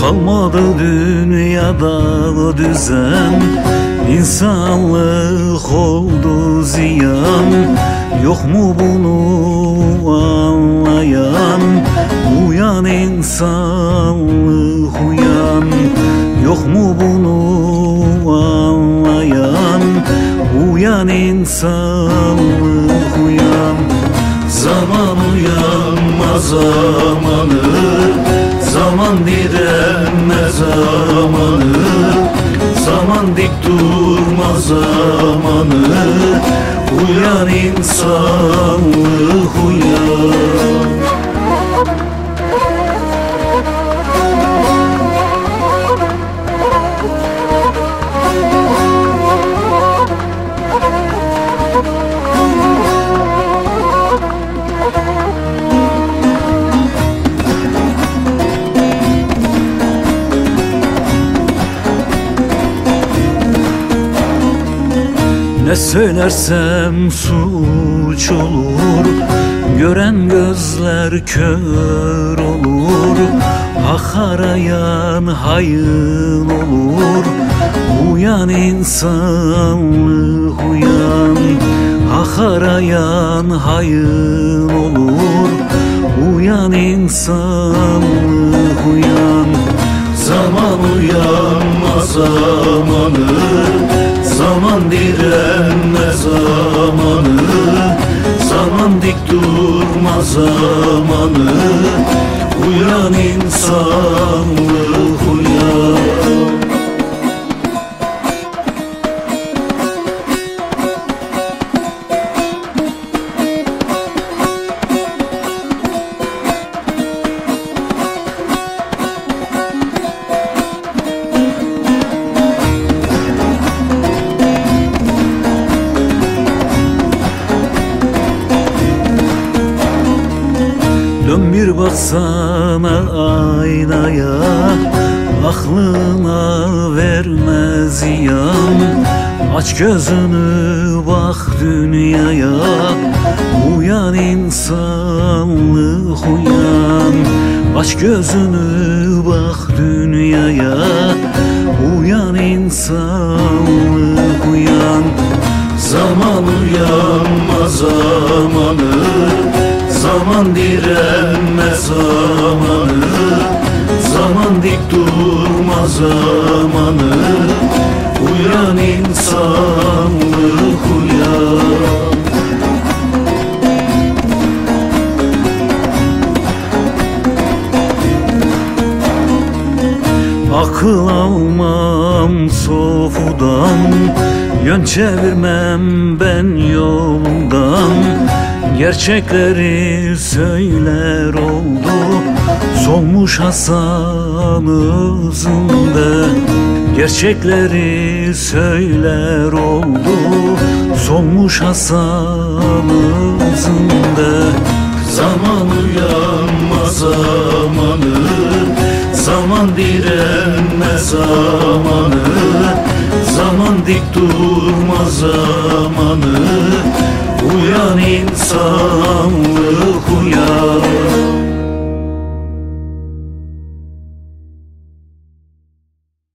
Kalmadı dünyada düzen, insanlık oldu ziyan. Yok mu bunu anlayan? Uyan insanlık uyan. Yok mu bunu anlayan? Uyan insanlık uyan. Zaman uyanma zamanı, zaman direnme zamanı, zaman dik durma zamanı. Uyan insanlık uyan. Ne söylersem suç olur, gören gözler kör olur. Hak arayan hayır olur. Uyan insanlık uyan. Hak arayan hayır olur. Uyan insanlık uyan. Zaman uyanma zamanı, zaman direnme zamanı, zaman dik durma zamanı. Uyan insanlık uyan. Dön bir baksana aynaya, aklına verme ziyan. Aç gözünü bak dünyaya, uyan insanlık uyan. Aç gözünü bak dünyaya, uyan insanlık uyan. Zaman uyanma zamanı, zaman direnme zamanı, zaman dik durma zamanı. Uyan insanlık uyan. Akıl almam sofudan, yön çevirmem ben yolumdan. Gerçekleri söyler oldu, solmuş Hasan özünde. Gerçekleri söyler oldu, solmuş Hasan özünde. Zaman uyanma zamanı, zaman direnme zamanı, zaman dik durma zamanı. Uyan insan.